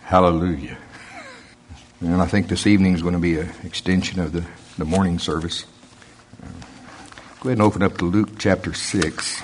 Hallelujah. And I think this evening is going to be an extension of the morning service. Go ahead and open up to Luke chapter 6.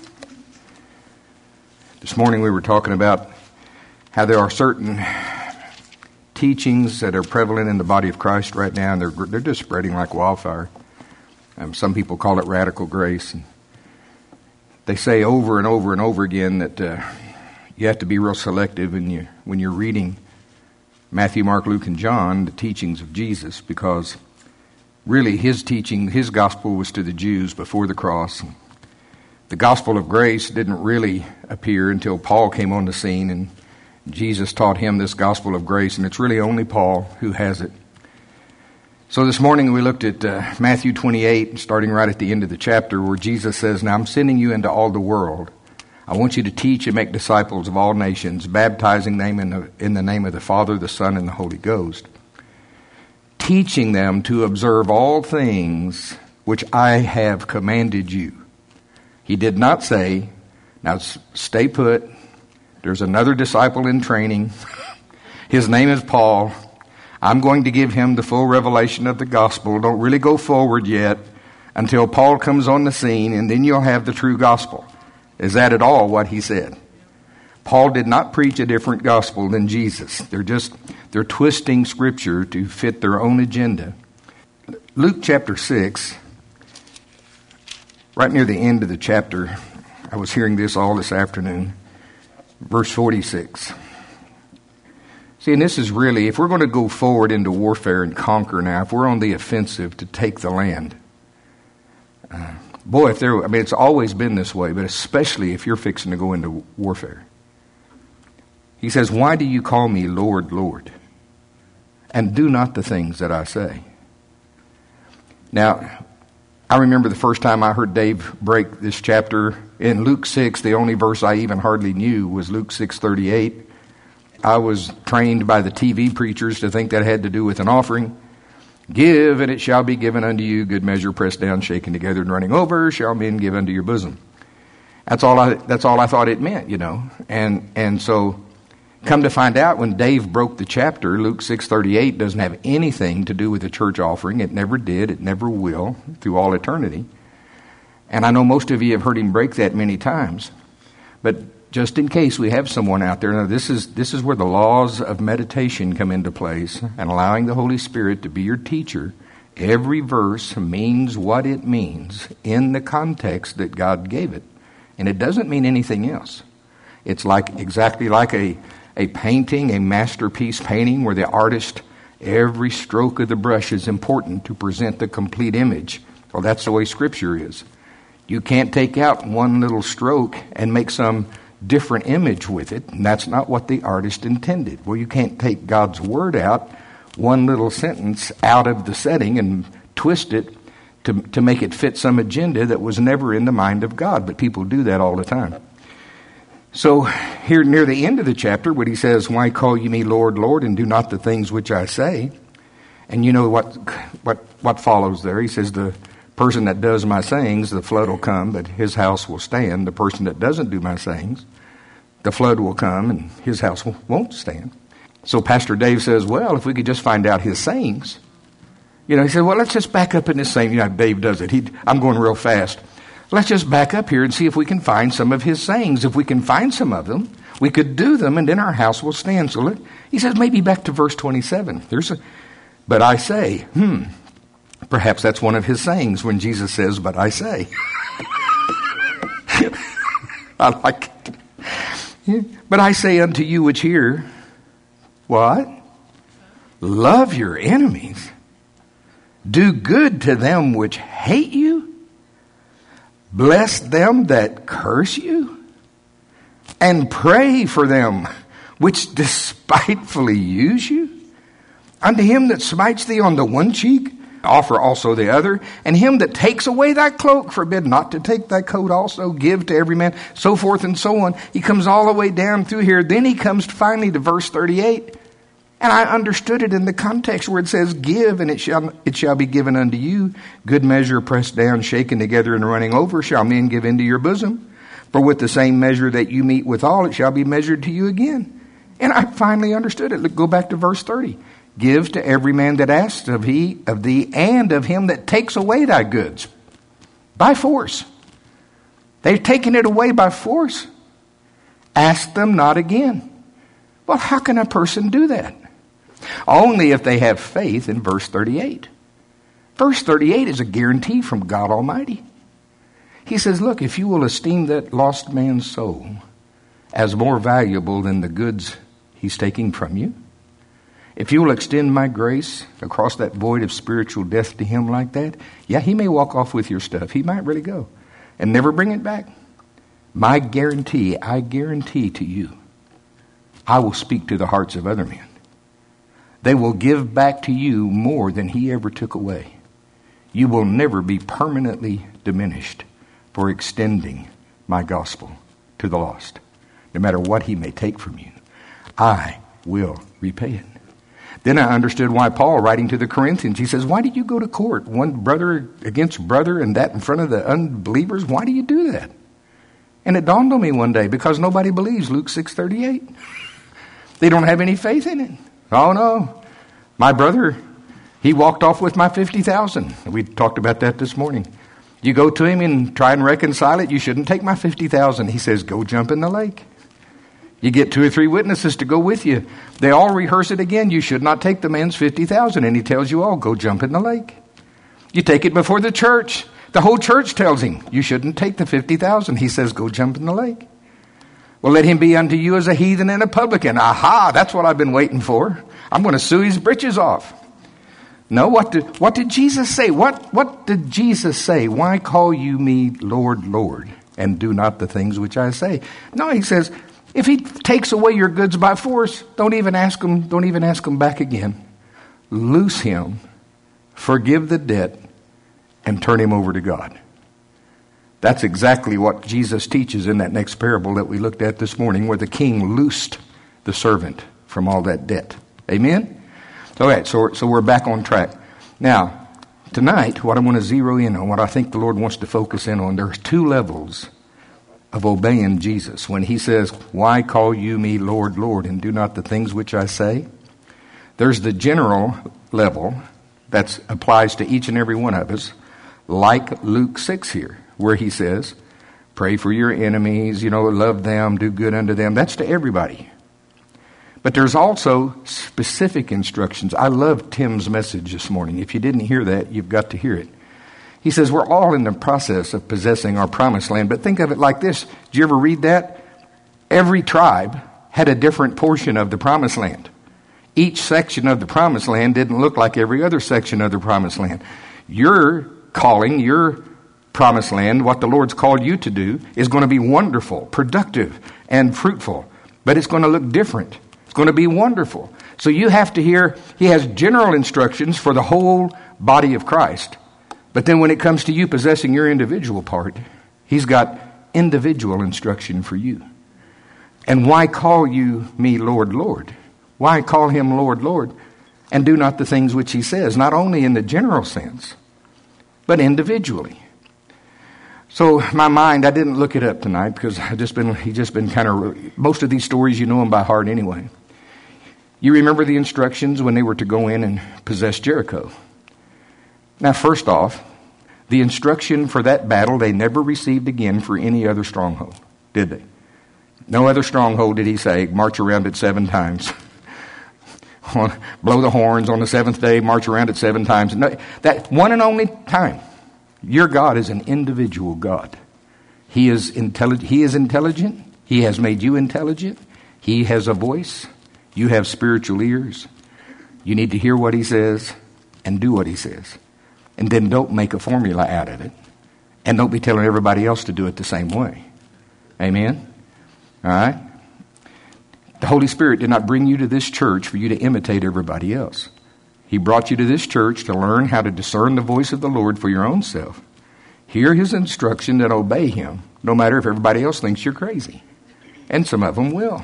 This morning we were talking about how there are certain teachings that are prevalent in the body of Christ right now, and they're just spreading like wildfire. Some people call it radical grace. And they say over and over and over again that you have to be real selective when you're reading Matthew, Mark, Luke, and John, the teachings of Jesus, because really his teaching, his gospel was to the Jews before the cross. The gospel of grace didn't really appear until Paul came on the scene, and Jesus taught him this gospel of grace, and it's really only Paul who has it. So this morning we looked at Matthew 28, starting right at the end of the chapter, where Jesus says, "Now I'm sending you into all the world. I want you to teach and make disciples of all nations, baptizing them in the name of the Father, the Son, and the Holy Ghost, teaching them to observe all things which I have commanded you." He did not say, "Now stay put. There's another disciple in training. His name is Paul. I'm going to give him the full revelation of the gospel. Don't really go forward yet until Paul comes on the scene, and then you'll have the true gospel." Is that at all what he said? Paul did not preach a different gospel than Jesus. They're twisting Scripture to fit their own agenda. Luke chapter 6, right near the end of the chapter, I was hearing this all this afternoon, verse 46. See, and this is really, if we're going to go forward into warfare and conquer now, if we're on the offensive to take the land, it's always been this way, but especially if you're fixing to go into warfare. He says, "Why do you call me Lord, Lord, and do not the things that I say?" Now, I remember the first time I heard Dave break this chapter in Luke 6, the only verse I even hardly knew was Luke 6:38. I was trained by the TV preachers to think that had to do with an offering. "Give, and it shall be given unto you, good measure, pressed down, shaken together, and running over, shall men give unto your bosom." That's all I thought it meant, And so, come to find out, when Dave broke the chapter, Luke 6:38 doesn't have anything to do with the church offering. It never did. It never will through all eternity. And I know most of you have heard him break that many times. But just in case we have someone out there, now this is where the laws of meditation come into place, and allowing the Holy Spirit to be your teacher. Every verse means what it means in the context that God gave it. And it doesn't mean anything else. It's exactly like a painting, a masterpiece painting, where the artist, every stroke of the brush is important to present the complete image. Well, that's the way Scripture is. You can't take out one little stroke and make some different image with it, and that's not what the artist intended. Well, you can't take God's Word out, one little sentence out of the setting, and twist it to make it fit some agenda that was never in the mind of God, but people do that all the time. So here near the end of the chapter, when he says, "Why call ye me Lord, Lord, and do not the things which I say?" And you know what follows there. He says, "The person that does my sayings, the flood will come, but his house will stand. The person that doesn't do my sayings, the flood will come, and his house won't stand." So Pastor Dave says, "Well, if we could just find out his sayings." He said, "Well, let's just back up in this saying." Dave does it. I'm going real fast. Let's just back up here and see if we can find some of his sayings. If we can find some of them, we could do them, and then our house will stand. So he says, maybe back to verse 27. "But I say," perhaps that's one of his sayings when Jesus says, "But I say." I like it. "But I say unto you which hear," what? "Love your enemies. Do good to them which hate you. Bless them that curse you. And pray for them which despitefully use you. Unto him that smites thee on the one cheek, offer also the other. And him that takes away thy cloak, forbid not to take thy coat also. Give to every man," so forth and so on. He comes all the way down through here. Then he comes finally to verse 38. And I understood it in the context where it says, "Give, and it shall be given unto you. Good measure, pressed down, shaken together, and running over, shall men give into your bosom. For with the same measure that you meet withal, it shall be measured to you again. And I finally understood it. Look, go back to verse 30. Give to every man that asks of thee, and of him that takes away thy goods. By force. They've taken it away by force. Ask them not again. Well, how can a person do that? Only if they have faith in verse 38. Verse 38 is a guarantee from God Almighty. He says, look, if you will esteem that lost man's soul as more valuable than the goods he's taking from you, if you will extend my grace across that void of spiritual death to him like that, yeah, he may walk off with your stuff. He might really go and never bring it back. I guarantee to you, I will speak to the hearts of other men. They will give back to you more than he ever took away. You will never be permanently diminished for extending my gospel to the lost. No matter what he may take from you, I will repay it. Then I understood why Paul, writing to the Corinthians, he says, why did you go to court? One brother against brother and that in front of the unbelievers? Why do you do that? And it dawned on me one day, because nobody believes Luke 6:38. They don't have any faith in it. Oh no. My brother, he walked off with my $50,000. We talked about that this morning. You go to him and try and reconcile it. You shouldn't take my $50,000. He says, go jump in the lake. You get 2 or 3 witnesses to go with you. They all rehearse it again. You should not take the man's $50,000. And he tells you all, go jump in the lake. You take it before the church. The whole church tells him, you shouldn't take the $50,000. He says, go jump in the lake. Well, let him be unto you as a heathen and a publican. Aha, that's what I've been waiting for. I'm going to sue his britches off. No, what did Jesus say? What did Jesus say? Why call you me Lord, Lord, and do not the things which I say? No, he says, if he takes away your goods by force, don't even ask him back again. Loose him, forgive the debt, and turn him over to God. That's exactly what Jesus teaches in that next parable that we looked at this morning, where the king loosed the servant from all that debt. Amen? All right, so we're back on track. Now, tonight, what I want to zero in on, what I think the Lord wants to focus in on, there's 2 levels of obeying Jesus. When he says, why call you me Lord, Lord, and do not the things which I say? There's the general level that applies to each and every one of us, like Luke 6 here, where he says, pray for your enemies, love them, do good unto them. That's to everybody. But there's also specific instructions. I love Tim's message this morning. If you didn't hear that, you've got to hear it. He says we're all in the process of possessing our promised land. But think of it like this. Did you ever read that? Every tribe had a different portion of the promised land. Each section of the promised land didn't look like every other section of the promised land. Your calling, your promised land, what the Lord's called you to do, is going to be wonderful, productive, and fruitful. But it's going to look different. It's going to be wonderful. So you have to hear, he has general instructions for the whole body of Christ. But then when it comes to you possessing your individual part, he's got individual instruction for you. And why call you me Lord, Lord? Why call him Lord, Lord, and do not the things which he says, not only in the general sense, but individually. So my mind, I didn't look it up tonight because he's just been kind of, most of these stories you know them by heart anyway. You remember the instructions when they were to go in and possess Jericho. Now, first off, the instruction for that battle they never received again for any other stronghold, did they? No other stronghold did he say, march around it 7 times. Blow the horns on the 7th day, march around it 7 times. No, that one and only time. Your God is an individual God. He is intelligent. He has made you intelligent. He has a voice. You have spiritual ears. You need to hear what he says and do what he says. And then don't make a formula out of it. And don't be telling everybody else to do it the same way. Amen? All right? The Holy Spirit did not bring you to this church for you to imitate everybody else. He brought you to this church to learn how to discern the voice of the Lord for your own self. Hear his instruction and obey him, no matter if everybody else thinks you're crazy. And some of them will.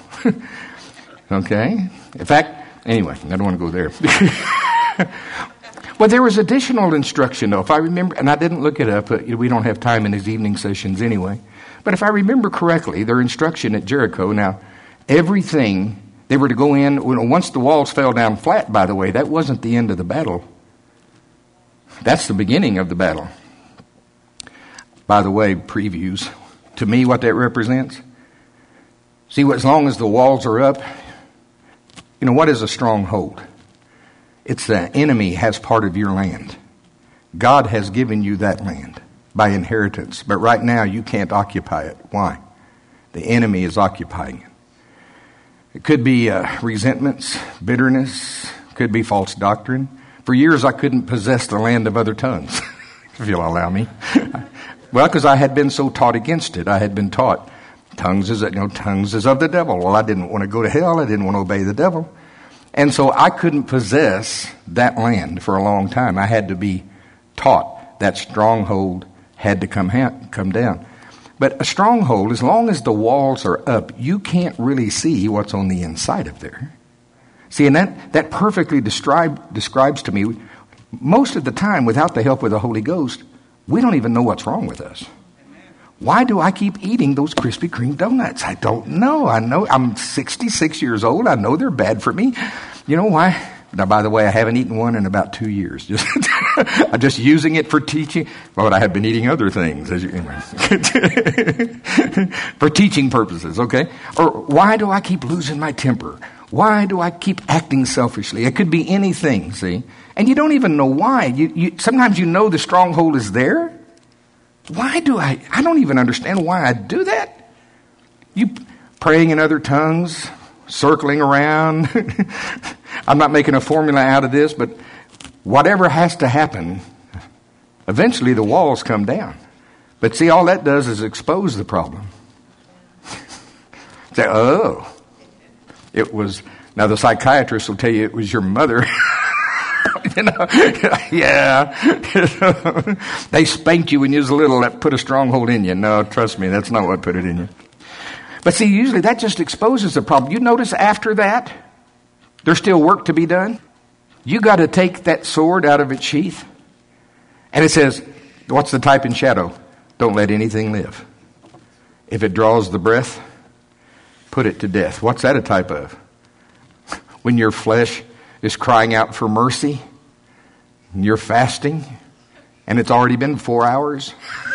Okay? In fact, anyway, I don't want to go there. Well, there was additional instruction, though. If I remember, and I didn't look it up, but we don't have time in his evening sessions anyway. But if I remember correctly, their instruction at Jericho, now, everything They were to go in, once the walls fell down flat, by the way, that wasn't the end of the battle. That's the beginning of the battle. By the way, previews. To me, what that represents, see, as long as the walls are up, what is a stronghold? It's the enemy has part of your land. God has given you that land by inheritance. But right now, you can't occupy it. Why? The enemy is occupying it. It could be resentments, bitterness, could be false doctrine. For years, I couldn't possess the land of other tongues, if you'll allow me. Well, because I had been so taught against it. I had been taught tongues is of the devil. Well, I didn't want to go to hell. I didn't want to obey the devil. And so I couldn't possess that land for a long time. I had to be taught that stronghold had to come down. But a stronghold, as long as the walls are up, you can't really see what's on the inside of there. See, and that perfectly describes to me, most of the time, without the help of the Holy Ghost, we don't even know what's wrong with us. Why do I keep eating those Krispy Kreme donuts? I don't know. I know I'm 66 years old. I know they're bad for me. You know why? Now, by the way, I haven't eaten one in about 2 years. I'm just using it for teaching. But I have been eating other things for teaching purposes, okay? Or why do I keep losing my temper? Why do I keep acting selfishly? It could be anything, see? And you don't even know why. Sometimes you know the stronghold is there. Why do I don't even understand why I do that. You praying in other tongues, circling around. I'm not making a formula out of this, but whatever has to happen, eventually the walls come down. But see, all that does is expose the problem. Say, it was, now the psychiatrist will tell you it was your mother. Yeah. They spanked you when you was little. That put a stronghold in you. No, trust me, that's not what put it in you. But see, usually that just exposes the problem. You notice after that, there's still work to be done. You got to take that sword out of its sheath. And it says, what's the type and shadow? Don't let anything live. If it draws the breath, put it to death. What's that a type of? When your flesh is crying out for mercy, and you're fasting, and it's already been 4 hours.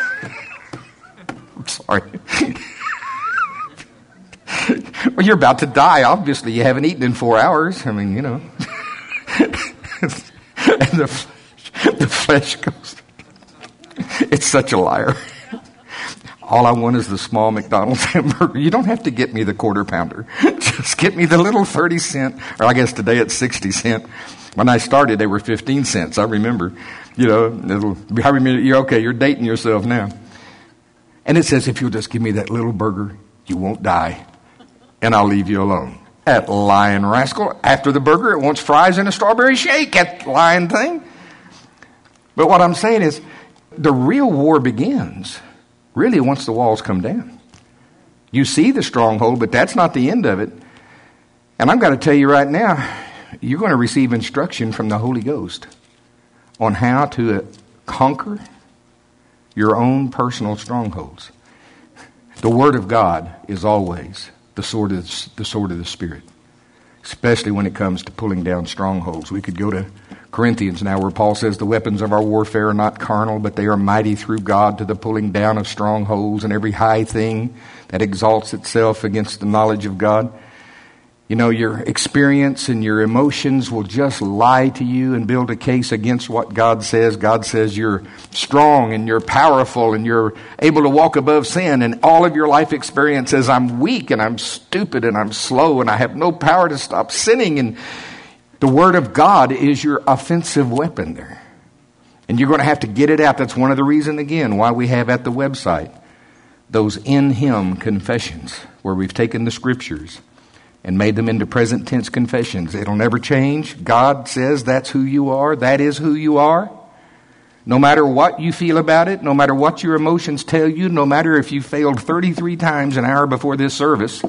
I'm sorry. Well, you're about to die. Obviously, you haven't eaten in 4 hours. I mean, and the flesh goes. It's such a liar. All I want is the small McDonald's hamburger. You don't have to get me the quarter pounder. Just get me the little 30 cent, or I guess today it's 60 cent. When I started, they were 15 cents. I remember, you're dating yourself now. And it says, if you'll just give me that little burger, you won't die. And I'll leave you alone. That lying rascal. After the burger, it wants fries and a strawberry shake. That lying thing. But what I'm saying is, the real war begins really once the walls come down. You see the stronghold, but that's not the end of it. And I've got to tell you right now, you're going to receive instruction from the Holy Ghost on how to conquer your own personal strongholds. The Word of God is always the sword of the Spirit, especially when it comes to pulling down strongholds. We could go to Corinthians now, where Paul says the weapons of our warfare are not carnal, but they are mighty through God to the pulling down of strongholds and every high thing that exalts itself against the knowledge of God. Your experience and your emotions will just lie to you and build a case against what God says. God says you're strong and you're powerful and you're able to walk above sin. And all of your life experience says I'm weak and I'm stupid and I'm slow and I have no power to stop sinning. And the Word of God is your offensive weapon there. And you're going to have to get it out. That's one of the reasons, again, why we have at the website those in Him confessions, where we've taken the Scriptures and made them into present tense confessions. It'll never change. God says that's who you are. That is who you are. No matter what you feel about it, no matter what your emotions tell you, no matter if you failed 33 times an hour before this service,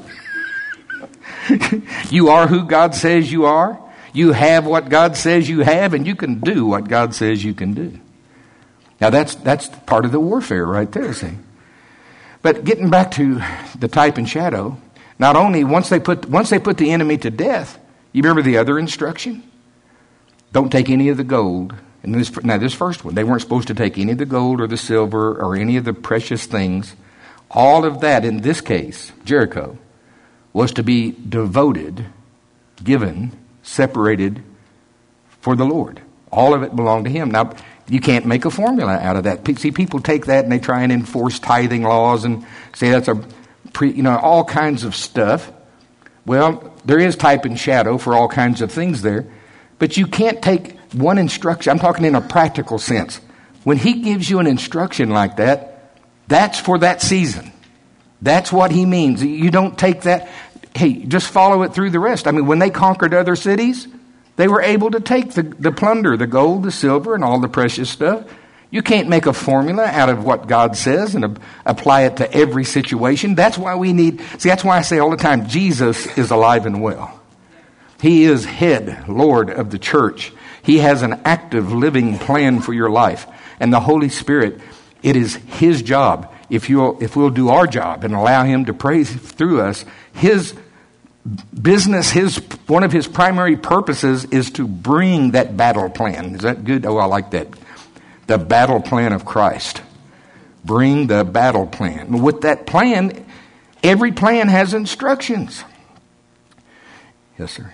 you are who God says you are. You have what God says you have, and you can do what God says you can do. Now that's part of the warfare right there, see. But getting back to the type and shadow, Not only once they put the enemy to death, you remember the other instruction? Don't take any of the gold. And this first one, they weren't supposed to take any of the gold or the silver or any of the precious things. All of that, in this case, Jericho, was to be devoted, given, separated for the Lord. All of it belonged to him. Now, you can't make a formula out of that. See, people take that and they try and enforce tithing laws and say that's all kinds of stuff. Well, there is type and shadow for all kinds of things there. But you can't take one instruction. I'm talking in a practical sense. When he gives you an instruction like that, that's for that season. That's what he means. You don't take that, hey, just follow it through the rest. I mean, when they conquered other cities, they were able to take the plunder, the gold, the silver, and all the precious stuff. You can't make a formula out of what God says and apply it to every situation. That's why that's why I say all the time, Jesus is alive and well. He is head, Lord of the church. He has an active, living plan for your life. And the Holy Spirit, it is his job. If we'll do our job and allow him to pray through us, his business, one of his primary purposes is to bring that battle plan. Is that good? Oh, I like that. The battle plan of Christ. Bring the battle plan. With that plan, every plan has instructions. Yes, sir.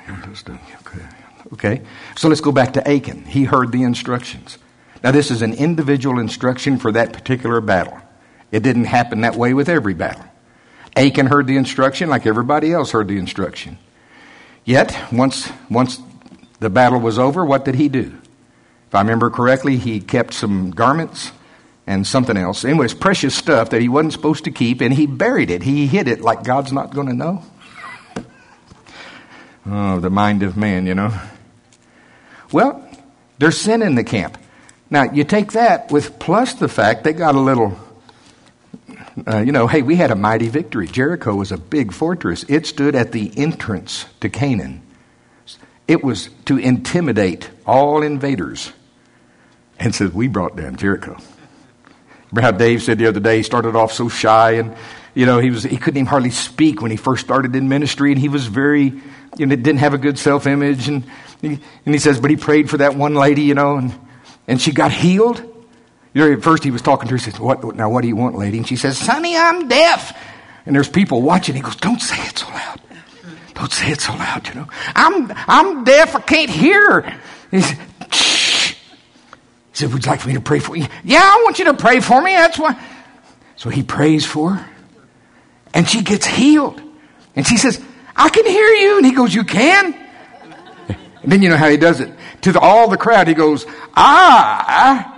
Okay. So let's go back to Achan. He heard the instructions. Now, this is an individual instruction for that particular battle. It didn't happen that way with every battle. Achan heard the instruction like everybody else heard the instruction. Yet, once the battle was over, what did he do? If I remember correctly, he kept some garments and something else. Anyways, precious stuff that he wasn't supposed to keep, and he buried it. He hid it like God's not going to know. Oh, the mind of man, Well, there's sin in the camp. Now, you take that with plus the fact they got a little, hey, we had a mighty victory. Jericho was a big fortress. It stood at the entrance to Canaan. It was to intimidate all invaders. And said, we brought down Jericho. Remember how Dave said the other day, he started off so shy and, he couldn't even hardly speak when he first started in ministry, and he was very, didn't have a good self-image. And he says, but he prayed for that one lady, and she got healed. At first he was talking to her, he says, what do you want, lady? And she says, Sonny, I'm deaf. And there's people watching. He goes, don't say it so loud. Don't say it so loud, I'm deaf, I can't hear. He said, shh. He said, would you like for me to pray for you? Yeah, I want you to pray for me, that's why. So he prays for her. And she gets healed. And she says, I can hear you. And he goes, you can? And then you know how he does it. To all the crowd, he goes, I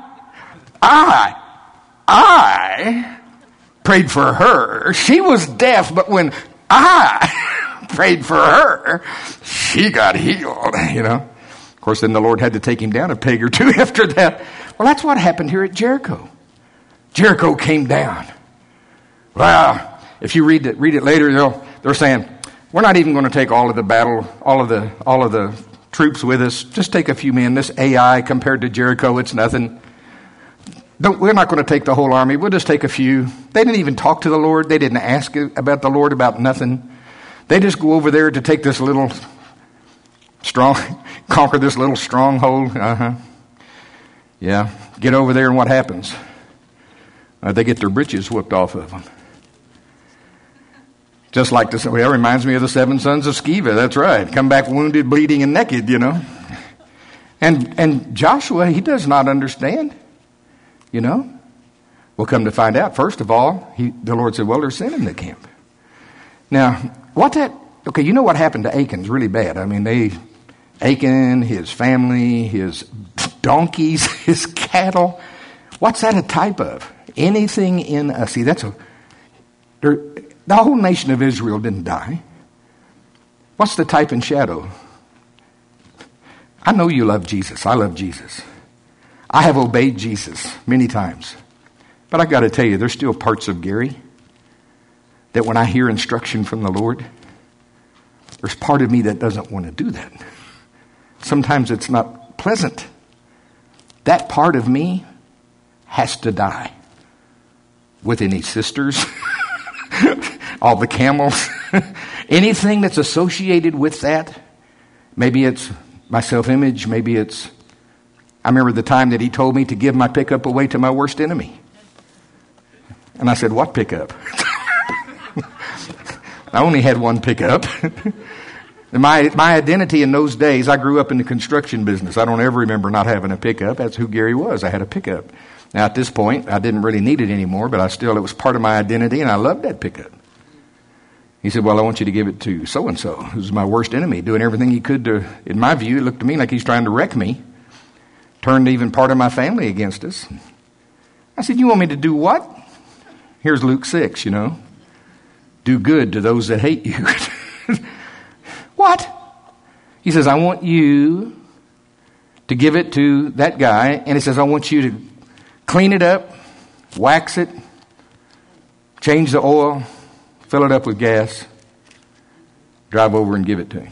prayed for her. She was deaf, but when I prayed for her, she got healed, Of course, then the Lord had to take him down a peg or two after that. Well, that's what happened here at Jericho. Jericho came down. Wow. If you read it later, they're saying, we're not even going to take all of the battle, all of the troops with us. Just take a few men. This AI compared to Jericho, it's nothing. We're not going to take the whole army. We'll just take a few. They didn't even talk to the Lord. They didn't ask about the Lord about nothing. They just go over there to take this little conquer this little stronghold. Yeah. Get over there and what happens? They get their britches whipped off of them. Just like that reminds me of the 7 sons of Sceva. That's right. Come back wounded, bleeding, and naked, And Joshua, he does not understand, We'll come to find out. First of all, the Lord said, well, there's sin in the camp. Now, what happened to Achan's really bad. I mean, Achan, his family, his donkeys, his cattle. What's that a type of? Anything in us. See, the whole nation of Israel didn't die. What's the type and shadow? I know you love Jesus. I love Jesus. I have obeyed Jesus many times. But I got to tell you, there's still parts of Gary that when I hear instruction from the Lord, there's part of me that doesn't want to do that. Sometimes it's not pleasant. That part of me has to die. With any sisters, all the camels, Anything that's associated with that, maybe it's my self-image, maybe it's, I remember the time that he told me to give my pickup away to my worst enemy. And I said, what pickup? I only had one pickup. My identity in those days, I grew up in the construction business. I don't ever remember not having a pickup. That's who Gary was. I had a pickup. Now, at this point, I didn't really need it anymore, but it was part of my identity, and I loved that pickup. He said, well, I want you to give it to so-and-so, who's my worst enemy, doing everything he could to, in my view, it looked to me like he's trying to wreck me, turned even part of my family against us. I said, you want me to do what? Here's Luke 6, do good to those that hate you. What? He says, I want you to give it to that guy. And he says, I want you to clean it up, wax it, change the oil, fill it up with gas, drive over and give it to him.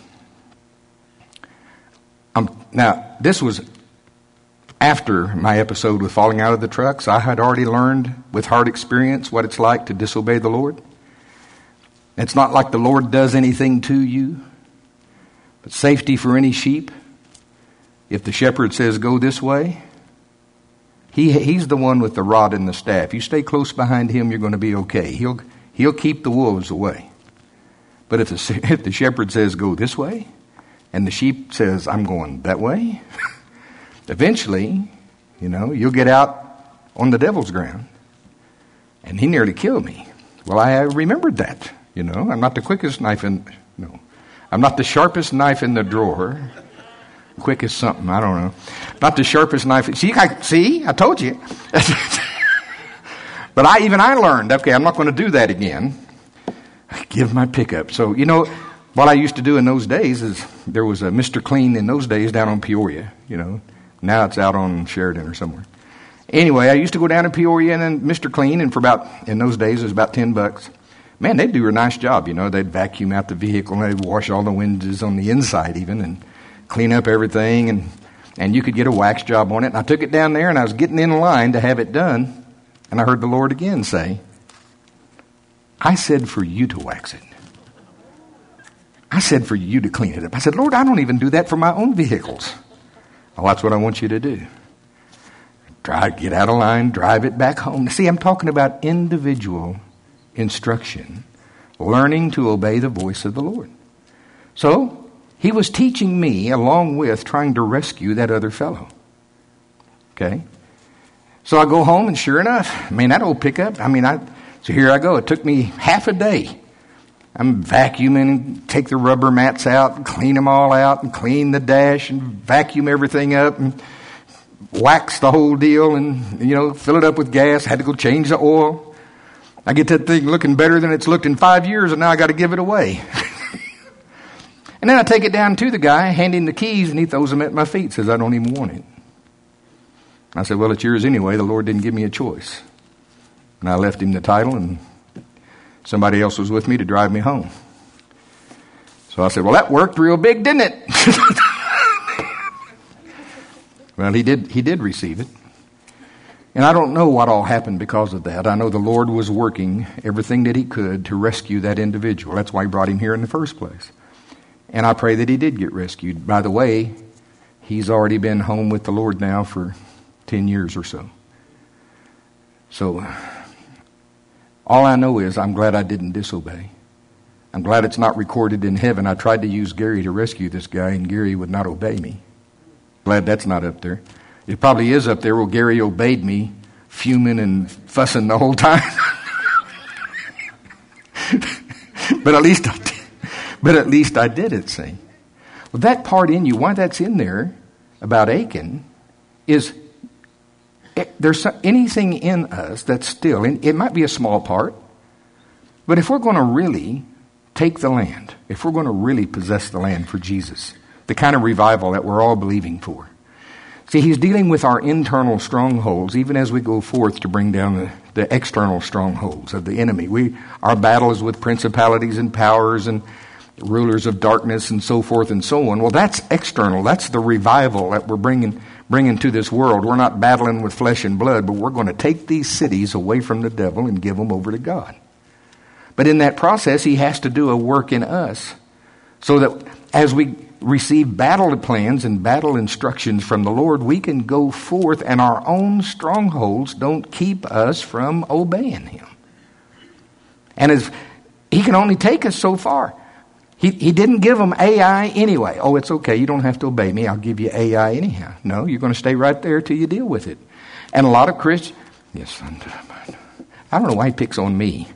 Now, this was after my episode with falling out of the truck. So I had already learned with hard experience what it's like to disobey the Lord. It's not like the Lord does anything to you. But safety for any sheep, if the shepherd says go this way, he's the one with the rod and the staff. You stay close behind him, you're going to be okay. He'll keep the wolves away. But if the shepherd says go this way, and the sheep says I'm going that way, eventually, you'll get out on the devil's ground. And he nearly killed me. Well, I remembered that. I'm not the quickest knife I'm not the sharpest knife in the drawer. Quick as something, I don't know. Not the sharpest knife. See, I told you. But I learned, okay, I'm not going to do that again. Give my pickup. So, what I used to do in those days is there was a Mr. Clean in those days down on Peoria, Now it's out on Sheridan or somewhere. Anyway, I used to go down to Peoria and then Mr. Clean, and in those days it was about $10. Man, they'd do a nice job, They'd vacuum out the vehicle, and they'd wash all the windows on the inside even, and clean up everything, and you could get a wax job on it. And I took it down there, and I was getting in line to have it done, and I heard the Lord again say, I said for you to wax it. I said for you to clean it up. I said, Lord, I don't even do that for my own vehicles. Well, that's what I want you to do. Get out of line, drive it back home. See, I'm talking about individual instruction, learning to obey the voice of the Lord. So, he was teaching me along with trying to rescue that other fellow. Okay? So I go home, and sure enough, that old pickup, so here I go. It took me half a day. I'm vacuuming, take the rubber mats out, and clean them all out, and clean the dash, and vacuum everything up, and wax the whole deal, and, fill it up with gas. Had to go change the oil. I get that thing looking better than it's looked in 5 years, and now I got to give it away. And then I take it down to the guy, hand him the keys, and he throws them at my feet, says, I don't even want it. I said, well, it's yours anyway. The Lord didn't give me a choice. And I left him the title, and somebody else was with me to drive me home. So I said, well, that worked real big, didn't it? Well, he did receive it. And I don't know what all happened because of that. I know the Lord was working everything that he could to rescue that individual. That's why he brought him here in the first place. And I pray that he did get rescued. By the way, he's already been home with the Lord now for 10 years or so. So, all I know is I'm glad I didn't disobey. I'm glad it's not recorded in heaven. I tried to use Gary to rescue this guy, and Gary would not obey me. Glad that's not up there. It probably is up there where Gary obeyed me, fuming and fussing the whole time. But at least I did it, see. Well, that part in you, why that's in there about Achan, is there's anything in us that's still, it might be a small part, but if we're going to really take the land, if we're going to really possess the land for Jesus, the kind of revival that we're all believing for. See, he's dealing with our internal strongholds, even as we go forth to bring down the external strongholds of the enemy. Our battle is with principalities and powers and rulers of darkness and so forth and so on. Well, that's external. That's the revival that we're bringing to this world. We're not battling with flesh and blood, but we're going to take these cities away from the devil and give them over to God. But in that process, he has to do a work in us so that as we receive battle plans and battle instructions from the Lord, we can go forth and our own strongholds don't keep us from obeying him. And as he can only take us so far. He didn't give them AI anyway. Oh, it's okay. You don't have to obey me. I'll give you AI anyhow. No, you're going to stay right there till you deal with it. And a lot of Christians, yes, I don't know why he picks on me.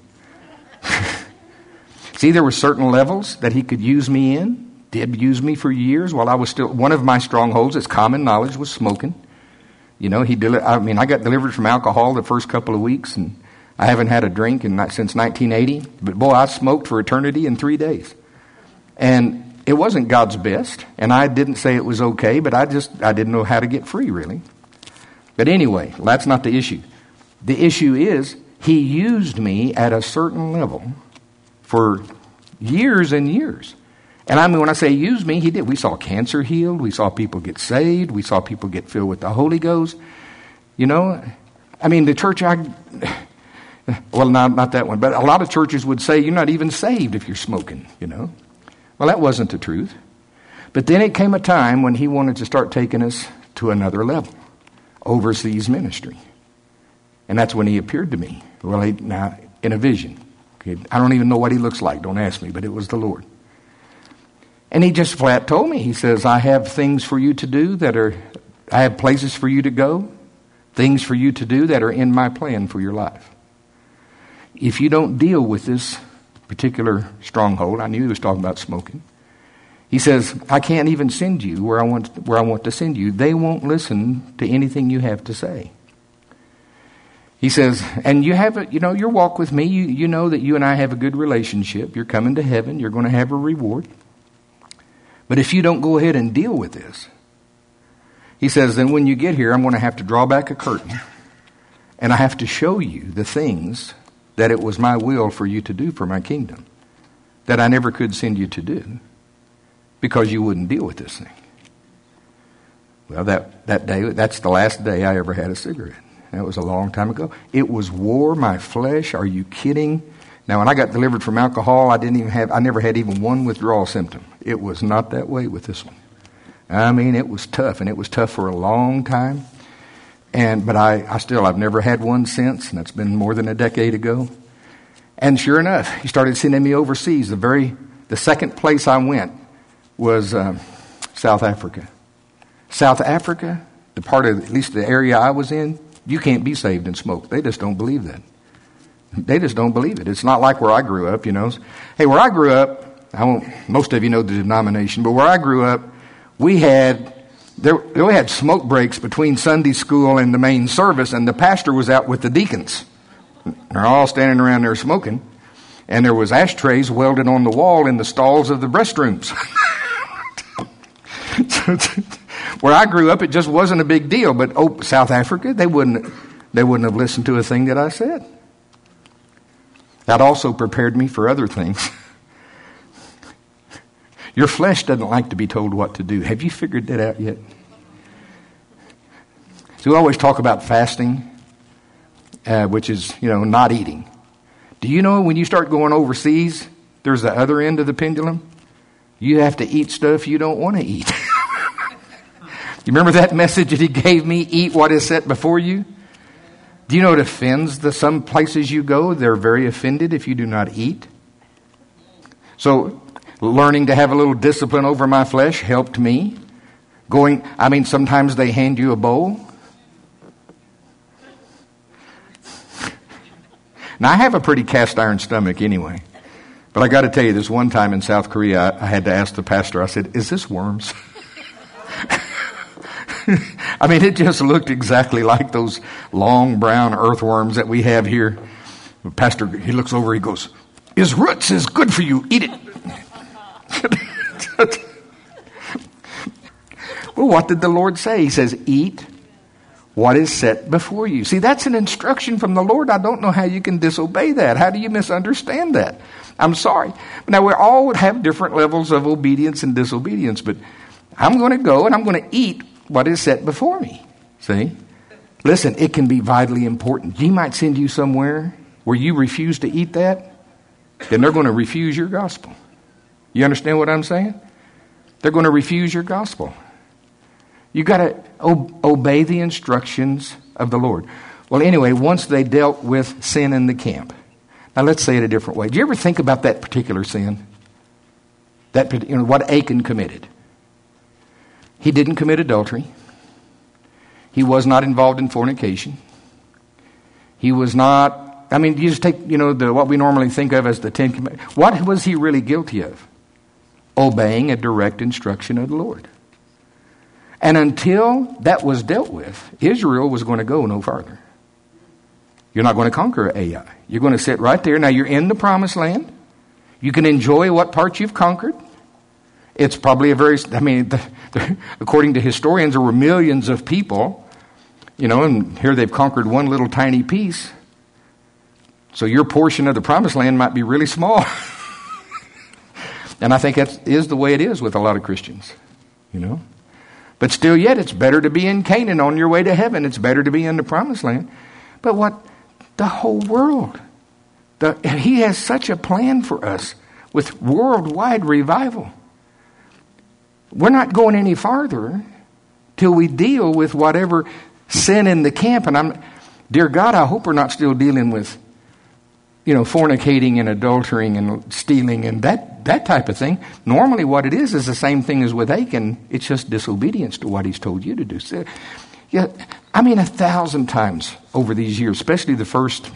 See, there were certain levels that he could use me in. Did use me for years while I was still, one of my strongholds, it's common knowledge, was smoking. You know, I got delivered from alcohol the first couple of weeks, and I haven't had a drink since 1980. But boy, I smoked for eternity in 3 days. And it wasn't God's best, and I didn't say it was okay, but I didn't know how to get free, really. But anyway, that's not the issue. The issue is, he used me at a certain level for years and years. And I mean, when I say use me, he did. We saw cancer healed. We saw people get saved. We saw people get filled with the Holy Ghost. You know, I mean, the church, well, not that one, but a lot of churches would say you're not even saved if you're smoking, you know. Well, that wasn't the truth. But then it came a time when he wanted to start taking us to another level, overseas ministry. And that's when he appeared to me. Well, now in a vision. Okay, I don't even know what he looks like. Don't ask me, but it was the Lord. And he just flat told me, he says, I have things for you to do I have places for you to go, things for you to do that are in my plan for your life. If you don't deal with this particular stronghold, I knew he was talking about smoking. He says, I can't even send you where I want to send you. They won't listen to anything you have to say. He says, and you have your walk with me. You know that you and I have a good relationship. You're coming to heaven. You're going to have a reward. But if you don't go ahead and deal with this, he says, then when you get here, I'm going to have to draw back a curtain. And I have to show you the things that it was my will for you to do for my kingdom, that I never could send you to do because you wouldn't deal with this thing. Well, that day, that's the last day I ever had a cigarette. That was a long time ago. It was wore my flesh. Are you kidding? Now, when I got delivered from alcohol, I never had even one withdrawal symptom. It was not that way with this one. I mean, it was tough, and it was tough for a long time. But I've never had one since, and that's been more than a decade ago. And sure enough, he started sending me overseas. The second place I went was South Africa. South Africa, the part of, at least the area I was in, you can't be saved and smoke. They just don't believe that. They just don't believe it. It's not like where I grew up, you know. Hey, where I grew up, most of you know the denomination, but where I grew up, we had smoke breaks between Sunday school and the main service, and the pastor was out with the deacons. They're all standing around there smoking, and there was ashtrays welded on the wall in the stalls of the restrooms. Where I grew up, it just wasn't a big deal. But South Africa, they wouldn't have listened to a thing that I said. That also prepared me for other things. Your flesh doesn't like to be told what to do. Have you figured that out yet? So we always talk about fasting, which is, not eating. Do you know when you start going overseas, there's the other end of the pendulum? You have to eat stuff you don't want to eat. You remember that message that he gave me? Eat what is set before you. Do you know it offends some places you go? They're very offended if you do not eat. So learning to have a little discipline over my flesh helped me. Sometimes they hand you a bowl. Now, I have a pretty cast iron stomach anyway. But I got to tell you, this one time in South Korea, I had to ask the pastor, I said, is this worms? It just looked exactly like those long brown earthworms that we have here. The pastor, he looks over, he goes, his roots is good for you, eat it. Well, what did the Lord say? He says, eat what is set before you. See, that's an instruction from the Lord. I don't know how you can disobey that. How do you misunderstand that? I'm sorry. Now, we all would have different levels of obedience and disobedience, but I'm going to go and I'm going to eat what is set before me. See? Listen, it can be vitally important. He might send you somewhere where you refuse to eat that. then they're going to refuse your gospel. You understand what I'm saying? They're going to refuse your gospel. You got to obey the instructions of the Lord. Well, anyway, once they dealt with sin in the camp. Now, let's say it a different way. Do you ever think about that particular sin? What Achan committed. He didn't commit adultery. He was not involved in fornication. He was not, you just take, what we normally think of as the Ten Commandments. What was he really guilty of? Obeying a direct instruction of the Lord. And until that was dealt with, Israel was going to go no farther. You're not going to conquer Ai. You're going to sit right there. Now, you're in the promised land. You can enjoy what parts you've conquered. It's probably according to historians, there were millions of people, and here they've conquered one little tiny piece. So your portion of the promised land might be really small. And I think that is the way it is with a lot of Christians, But still yet, it's better to be in Canaan on your way to heaven. It's better to be in the promised land. But the whole world, he has such a plan for us with worldwide revival. We're not going any farther till we deal with whatever sin in the camp. And dear God, I hope we're not still dealing with, fornicating and adultering and stealing and that type of thing. Normally what it is the same thing as with Achan. It's just disobedience to what he's told you to do. So, 1,000 times over these years, especially the first,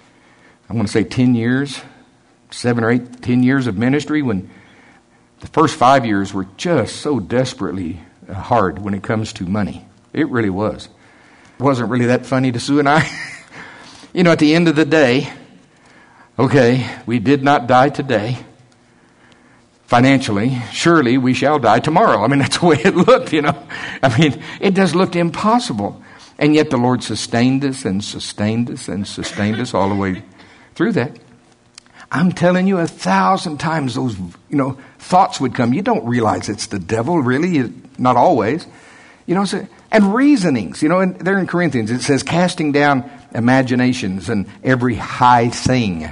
10 years, 7 or 8, 10 years of ministry, when the first 5 years were just so desperately hard when it comes to money. It really was. It wasn't really that funny to Sue and I. At the end of the day, okay, we did not die today. Financially, surely we shall die tomorrow. That's the way it looked, It just looked impossible. And yet the Lord sustained us and sustained us and sustained us all the way through that. I'm telling you, 1,000 times those, thoughts would come. You don't realize it's the devil, really, not always. And reasonings, and there in Corinthians, it says casting down imaginations and every high thing.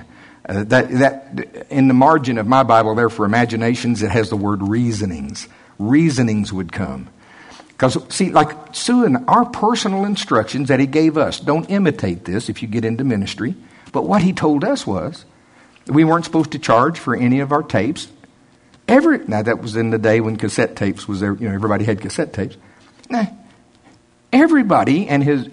That in the margin of my Bible there for imaginations, it has the word reasonings. Reasonings would come. Because, see, like Sue and our personal instructions that he gave us, don't imitate this if you get into ministry. But what he told us was, we weren't supposed to charge for any of our tapes. Now, that was in the day when cassette tapes was there. Everybody had cassette tapes. Nah, everybody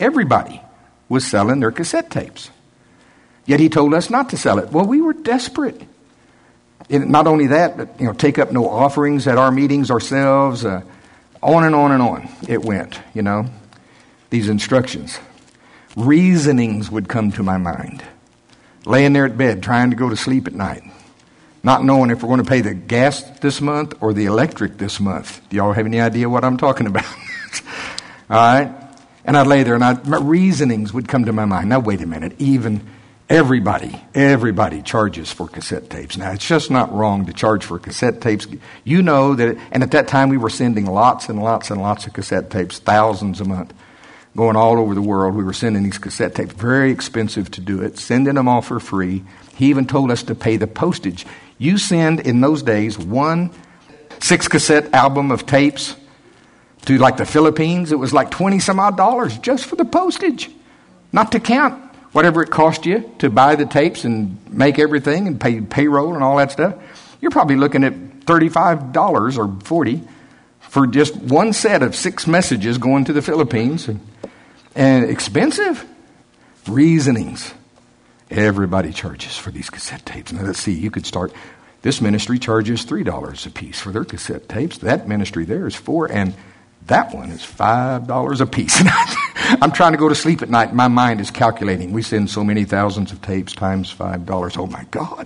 was selling their cassette tapes. Yet he told us not to sell it. Well, we were desperate. And not only that, but take up no offerings at our meetings ourselves. On and on and on it went. These instructions, reasonings would come to my mind. Laying there at bed, trying to go to sleep at night, not knowing if we're going to pay the gas this month or the electric this month. Do y'all have any idea what I'm talking about? All right, and I'd lay there, and my reasonings would come to my mind. Now, wait a minute, even. Everybody charges for cassette tapes. Now, it's just not wrong to charge for cassette tapes. That, and at that time we were sending lots and lots and lots of cassette tapes, thousands a month, going all over the world. We were sending these cassette tapes, very expensive to do it, sending them all for free. He even told us to pay the postage. You send, in those days, 1 6-cassette album of tapes to like the Philippines. It was like $20-some-odd just for the postage, not to count whatever it cost you to buy the tapes and make everything and pay payroll and all that stuff. You're probably looking at $35 or $40 for just one set of 6 messages going to the Philippines. And expensive. Reasonings. Everybody charges for these cassette tapes. Now let's see, you could start. This ministry charges $3 a piece for their cassette tapes. That ministry there is $4, and that one is $5 a piece. I'm trying to go to sleep at night. My mind is calculating. We send so many thousands of tapes times $5. Oh my God.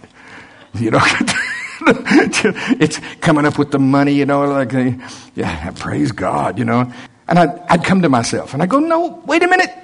It's coming up with the money, praise God, And I'd come to myself and I go, no, wait a minute.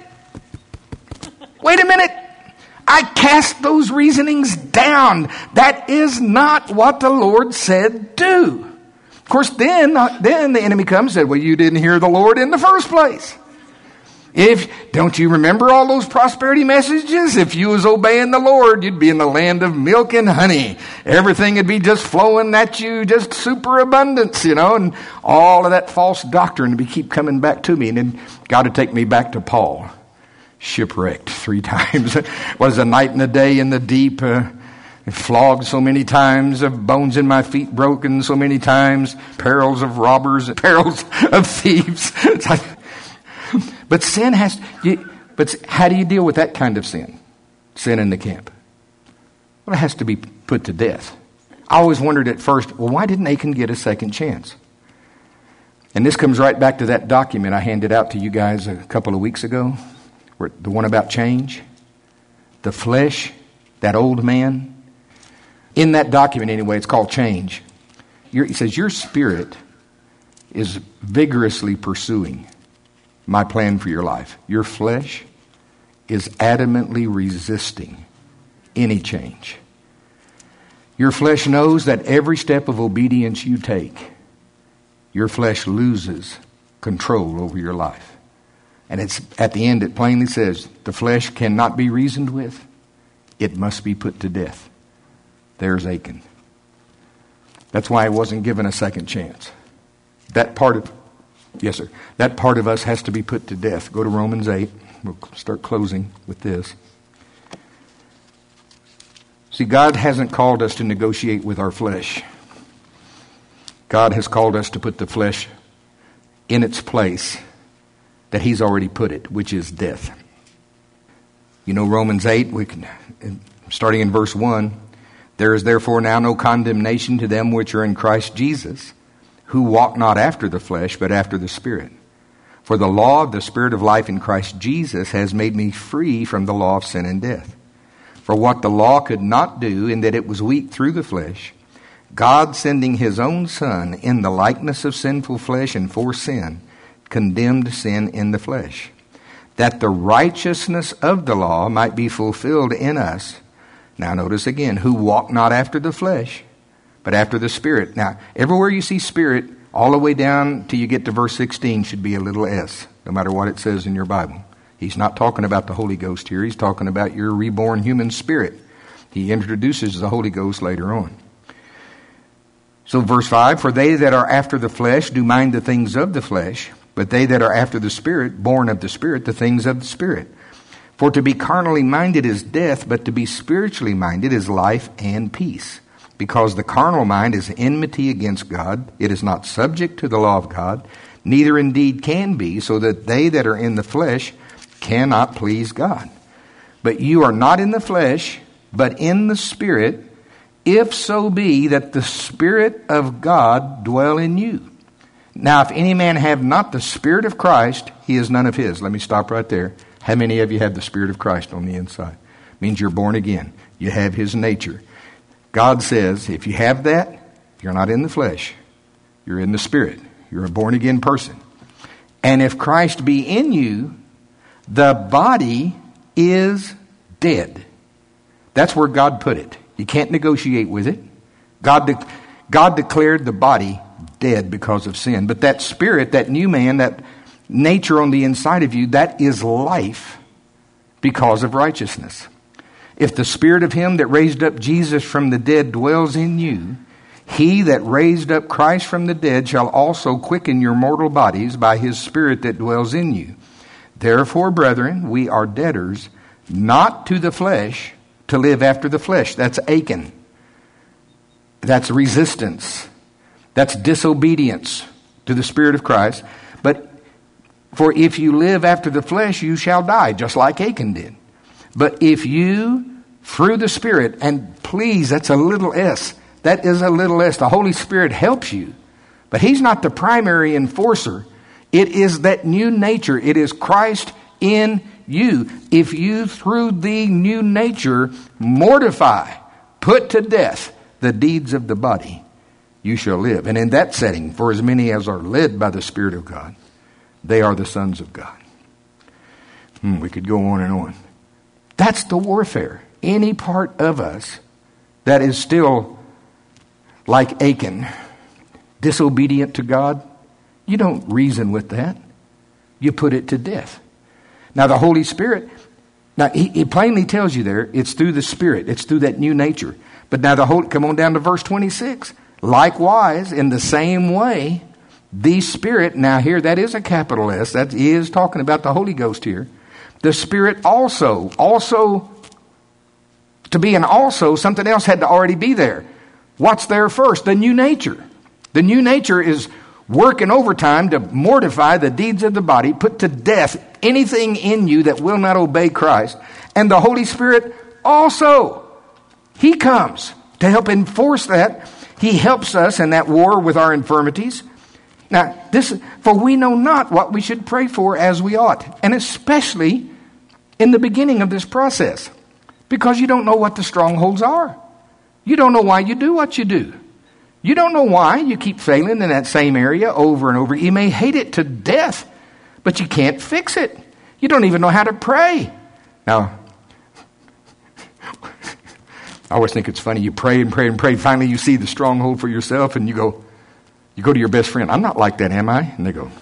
I cast those reasonings down. That is not what the Lord said do. Of course, then the enemy comes and said, well, you didn't hear the Lord in the first place. Don't you remember all those prosperity messages? If you was obeying the Lord, you'd be in the land of milk and honey. Everything would be just flowing at you, just superabundance, and all of that false doctrine would keep coming back to me. And then God would take me back to Paul, shipwrecked 3 times. Was a night and a day in the deep, flogged so many times, of bones in my feet broken so many times, perils of robbers, perils of thieves. But but how do you deal with that kind of sin? Sin in the camp. Well, it has to be put to death. I always wondered at first, well, why didn't Achan get a second chance? And this comes right back to that document I handed out to you guys a couple of weeks ago, the one about change. The flesh, that old man. In that document anyway, it's called Change. It says, your spirit is vigorously pursuing my plan for your life. Your flesh is adamantly resisting any change. Your flesh knows that every step of obedience you take, your flesh loses control over your life. And it's at the end, it plainly says, the flesh cannot be reasoned with. It must be put to death. There's Achan. That's why he wasn't given a second chance. That part of us has to be put to death. Go to Romans 8. We'll start closing with this. See, God hasn't called us to negotiate with our flesh. God has called us to put the flesh in its place that He's already put it, which is death. Romans 8, starting in verse 1, there is therefore now no condemnation to them which are in Christ Jesus, who walk not after the flesh, but after the Spirit. For the law of the Spirit of life in Christ Jesus has made me free from the law of sin and death. For what the law could not do, in that it was weak through the flesh, God sending His own Son in the likeness of sinful flesh and for sin, condemned sin in the flesh, that the righteousness of the law might be fulfilled in us. Now notice again, who walk not after the flesh, but after the Spirit. Now, everywhere you see Spirit, all the way down till you get to verse 16 should be a little S, no matter what it says in your Bible. He's not talking about the Holy Ghost here. He's talking about your reborn human spirit. He introduces the Holy Ghost later on. So verse 5, for they that are after the flesh do mind the things of the flesh, but they that are after the Spirit, born of the Spirit, the things of the Spirit. For to be carnally minded is death, but to be spiritually minded is life and peace. Because the carnal mind is enmity against God. It is not subject to the law of God, neither indeed can be, so that they that are in the flesh cannot please God. But you are not in the flesh, but in the Spirit, if so be that the Spirit of God dwell in you. Now, if any man have not the Spirit of Christ, he is none of his. Let me stop right there. How many of you have the Spirit of Christ on the inside? It means you're born again. You have His nature. God says, if you have that, you're not in the flesh. You're in the Spirit. You're a born again person. And if Christ be in you, the body is dead. That's where God put it. You can't negotiate with it. God declared the body dead because of sin. But that spirit, that new man, that nature on the inside of you, that is life because of righteousness. If the Spirit of Him that raised up Jesus from the dead dwells in you, He that raised up Christ from the dead shall also quicken your mortal bodies by His Spirit that dwells in you. Therefore, brethren, we are debtors, not to the flesh, to live after the flesh. That's Achan. That's resistance. That's disobedience to the Spirit of Christ. But for if you live after the flesh, you shall die, just like Achan did. But if you, through the Spirit, and please, that's a little s. That is a little s. The Holy Spirit helps you. But He's not the primary enforcer. It is that new nature. It is Christ in you. If you, through the new nature, mortify, put to death the deeds of the body, you shall live. And in that setting, for as many as are led by the Spirit of God, they are the sons of God. We could go on and on. That's the warfare. Any part of us that is still like Achan, disobedient to God, you don't reason with that. You put it to death. Now the Holy Spirit, now he plainly tells you there, it's through the Spirit. It's through that new nature. But now come on down to verse 26. Likewise, in the same way, the Spirit, now here that is a capital S, that is talking about the Holy Ghost here. The Spirit also, to be an also, something else had to already be there. What's there first? The new nature. The new nature is working overtime to mortify the deeds of the body, put to death anything in you that will not obey Christ. And the Holy Spirit also, He comes to help enforce that. He helps us in that war with our infirmities. Now, for we know not what we should pray for as we ought. And especially in the beginning of this process. Because you don't know what the strongholds are. You don't know why you do what you do. You don't know why you keep failing in that same area over and over. You may hate it to death, but you can't fix it. You don't even know how to pray. Now, I always think it's funny. You pray and pray and pray. Finally, you see the stronghold for yourself, and you go to your best friend. I'm not like that, am I? And they go.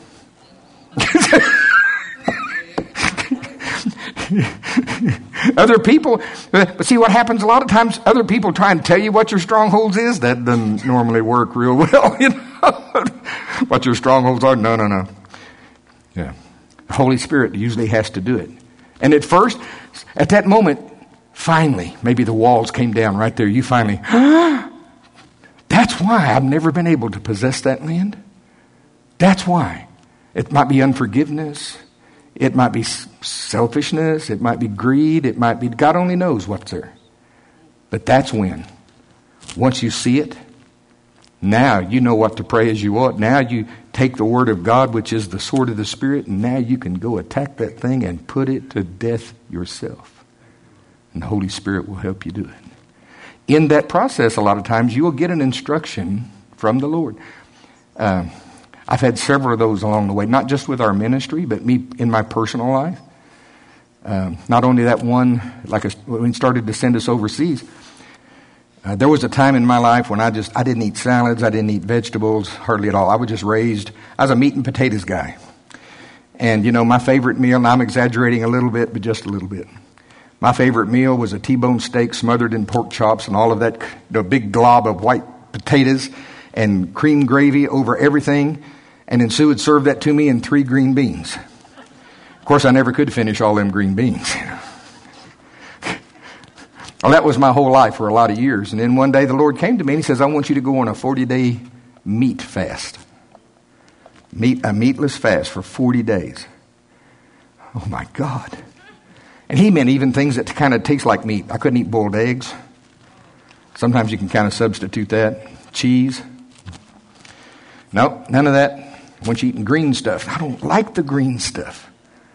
Other people, but see what happens a lot of times, other people try and tell you what your strongholds is. That doesn't normally work real well, you know. What your strongholds are, no. Yeah. The Holy Spirit usually has to do it. And at first, at that moment, finally, maybe the walls came down right there. You finally, that's why I've never been able to possess that land. That's why. It might be unforgiveness. It might be selfishness. It might be greed. It might be, God only knows what's there. But that's when. Once you see it, now you know what to pray as you ought. Now you take the Word of God, which is the sword of the Spirit, and now you can go attack that thing and put it to death yourself. And the Holy Spirit will help you do it. In that process, a lot of times, you will get an instruction from the Lord. I've had several of those along the way, not just with our ministry, but me in my personal life. Not only that one, when he started to send us overseas, there was a time in my life when I didn't eat salads, I didn't eat vegetables, hardly at all. I was a meat and potatoes guy. And, you know, my favorite meal, and I'm exaggerating a little bit, but just a little bit. My favorite meal was a T-bone steak smothered in pork chops and all of that, the big glob of white potatoes and cream gravy over everything. And then Sue would serve that to me in 3 green beans. Of course, I never could finish all them green beans. Well, that was my whole life for a lot of years. And then one day the Lord came to me and He says, I want you to go on a 40-day meat fast. A meatless fast for 40 days. Oh, my God. And He meant even things that kind of taste like meat. I couldn't eat boiled eggs. Sometimes you can kind of substitute that. Cheese. Nope, none of that. I want you eating green stuff. I don't like the green stuff.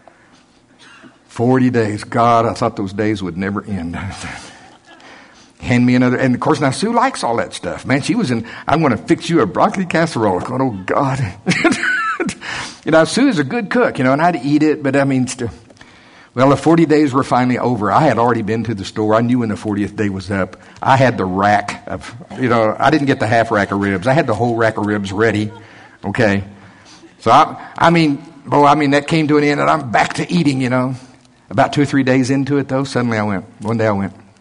40 days. God, I thought those days would never end. Hand me another. And of course, now Sue likes all that stuff. Man, she was I'm going to fix you a broccoli casserole. I thought, oh, God. You know, Sue is a good cook, you know, and I'd eat it, but I mean, still. Well, the 40 days were finally over. I had already been to the store. I knew when the 40th day was up. I had the rack of, you know, I didn't get the half rack of ribs. I had the whole rack of ribs ready. Okay. So, I mean, that came to an end and I'm back to eating, you know. About 2 or 3 days into it, though, suddenly one day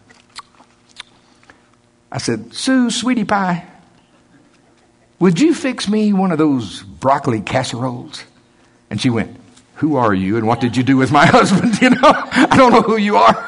I said, Sue, sweetie pie, would you fix me one of those broccoli casseroles? And she went, who are you and what did you do with my husband? You know, I don't know who you are.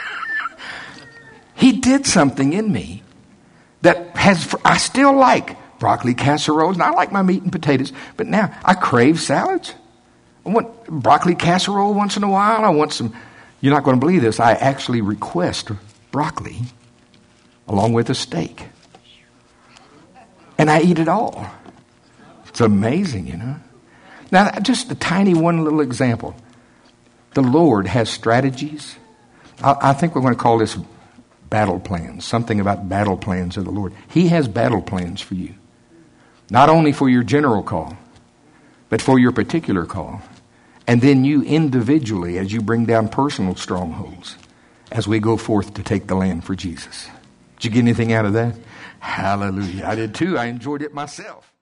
He did something in me that I still like broccoli casseroles. And I like my meat and potatoes, but now I crave salads. I want broccoli casserole once in a while. I want some, you're not going to believe this, I actually request broccoli along with a steak. And I eat it all. It's amazing, you know. Now, just a tiny one little example. The Lord has strategies. I think we're going to call this battle plans, something about battle plans of the Lord. He has battle plans for you. Not only for your general call, but for your particular call. And then you individually, as you bring down personal strongholds, as we go forth to take the land for Jesus. Did you get anything out of that? Hallelujah. I did too. I enjoyed it myself.